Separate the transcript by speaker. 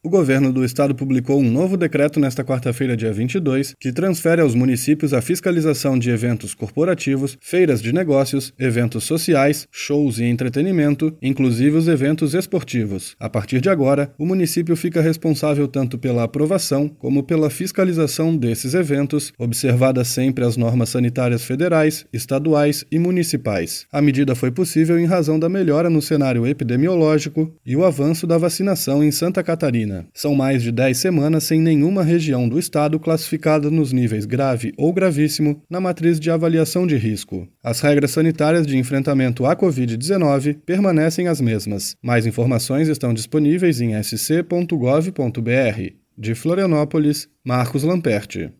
Speaker 1: O governo do estado publicou um novo decreto nesta quarta-feira, dia 22, que transfere aos municípios a fiscalização de eventos corporativos, feiras de negócios, eventos sociais, shows e entretenimento, inclusive os eventos esportivos. A partir de agora, o município fica responsável tanto pela aprovação como pela fiscalização desses eventos, observadas sempre as normas sanitárias federais, estaduais e municipais. A medida foi possível em razão da melhora no cenário epidemiológico e o avanço da vacinação em Santa Catarina. São mais de 10 semanas sem nenhuma região do estado classificada nos níveis grave ou gravíssimo na matriz de avaliação de risco. As regras sanitárias de enfrentamento à Covid-19 permanecem as mesmas. Mais informações estão disponíveis em sc.gov.br. De Florianópolis, Marcos Lamperti.